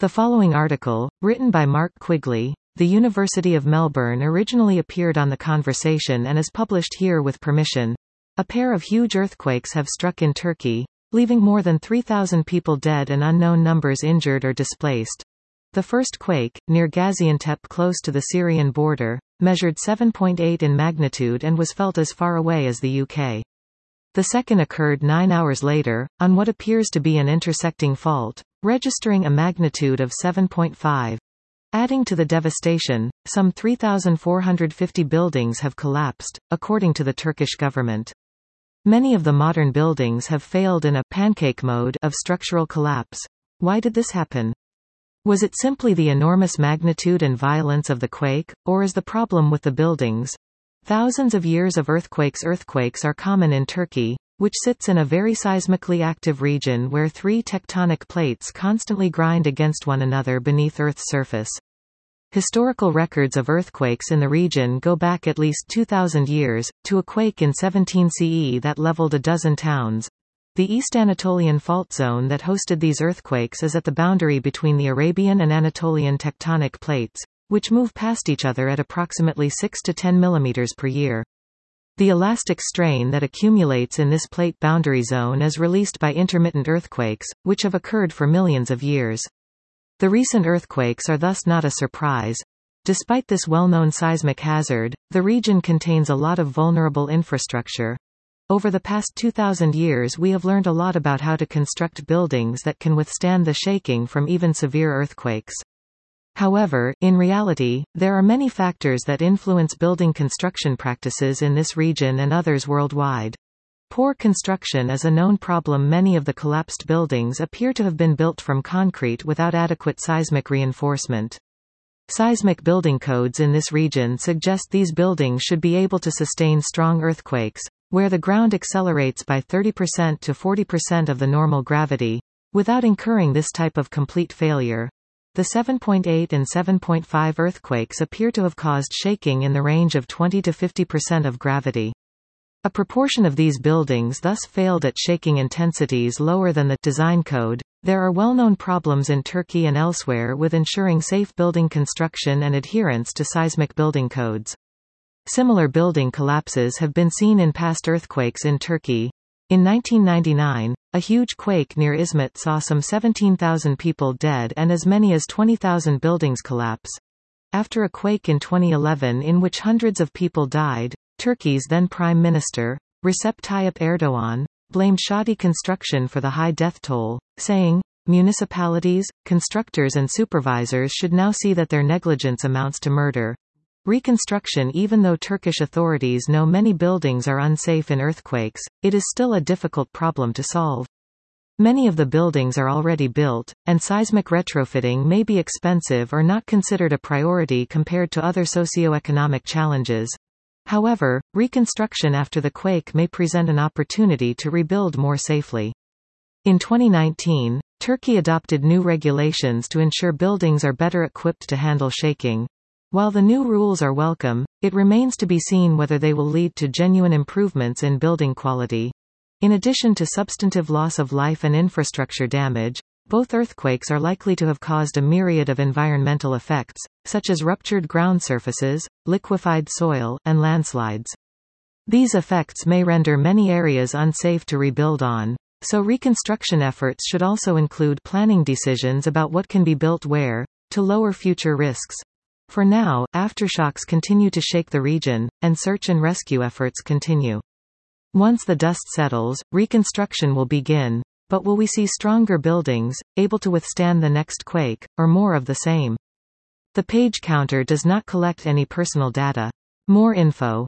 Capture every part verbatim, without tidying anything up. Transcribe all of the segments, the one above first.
The following article, written by Mark Quigley, The University of Melbourne, originally appeared on The Conversation and is published here with permission. A pair of huge earthquakes have struck in Turkey, leaving more than three thousand people dead and unknown numbers injured or displaced. The first quake, near Gaziantep close to the Syrian border, measured seven point eight in magnitude and was felt as far away as the U K. The second occurred nine hours later, on what appears to be an intersecting fault, registering a magnitude of seven point five. Adding to the devastation, some three thousand four hundred fifty buildings have collapsed, according to the Turkish government. Many of the modern buildings have failed in a pancake mode of structural collapse. Why did this happen? Was it simply the enormous magnitude and violence of the quake, or is the problem with the buildings? Thousands of years of earthquakes Earthquakes are common in Turkey, which sits in a very seismically active region where three tectonic plates constantly grind against one another beneath Earth's surface. Historical records of earthquakes in the region go back at least two thousand years, to a quake in seventeen C E that leveled a dozen towns. The East Anatolian fault zone that hosted these earthquakes is at the boundary between the Arabian and Anatolian tectonic plates, which move past each other at approximately six to ten millimeters per year. The elastic strain that accumulates in this plate boundary zone is released by intermittent earthquakes, which have occurred for millions of years. The recent earthquakes are thus not a surprise. Despite this well-known seismic hazard, the region contains a lot of vulnerable infrastructure. Over the past two thousand years we have learned a lot about how to construct buildings that can withstand the shaking from even severe earthquakes. However, in reality, there are many factors that influence building construction practices in this region and others worldwide. Poor construction is a known problem. Many of the collapsed buildings appear to have been built from concrete without adequate seismic reinforcement. Seismic building codes in this region suggest these buildings should be able to sustain strong earthquakes, where the ground accelerates by thirty percent to forty percent of the normal gravity, without incurring this type of complete failure. The seven point eight and seven point five earthquakes appear to have caused shaking in the range of twenty to fifty percent of gravity. A proportion of these buildings thus failed at shaking intensities lower than the design code. There are well-known problems in Turkey and elsewhere with ensuring safe building construction and adherence to seismic building codes. Similar building collapses have been seen in past earthquakes in Turkey. In nineteen ninety-nine, a huge quake near Izmit saw some seventeen thousand people dead and as many as twenty thousand buildings collapse. After a quake in twenty eleven in which hundreds of people died, Turkey's then Prime Minister, Recep Tayyip Erdogan, blamed shoddy construction for the high death toll, saying, "Municipalities, constructors and supervisors should now see that their negligence amounts to murder." Reconstruction. Even though Turkish authorities know many buildings are unsafe in earthquakes, it is still a difficult problem to solve. Many of the buildings are already built, and seismic retrofitting may be expensive or not considered a priority compared to other socioeconomic challenges. However, reconstruction after the quake may present an opportunity to rebuild more safely. In twenty nineteen, Turkey adopted new regulations to ensure buildings are better equipped to handle shaking. While the new rules are welcome, it remains to be seen whether they will lead to genuine improvements in building quality. In addition to substantive loss of life and infrastructure damage, both earthquakes are likely to have caused a myriad of environmental effects, such as ruptured ground surfaces, liquefied soil, and landslides. These effects may render many areas unsafe to rebuild on, so reconstruction efforts should also include planning decisions about what can be built where, to lower future risks. For now, aftershocks continue to shake the region, and search and rescue efforts continue. Once the dust settles, reconstruction will begin, but will we see stronger buildings, able to withstand the next quake, or more of the same? The page counter does not collect any personal data. More info.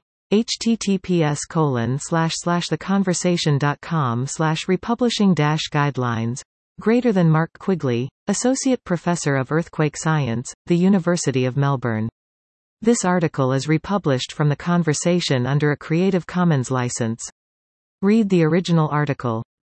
https colon slash slash theconversation.com slash republishing dash guidelines. Greater than Mark Quigley, Associate Professor of Earthquake Science, The University of Melbourne. This article is republished from The Conversation under a Creative Commons license. Read the original article.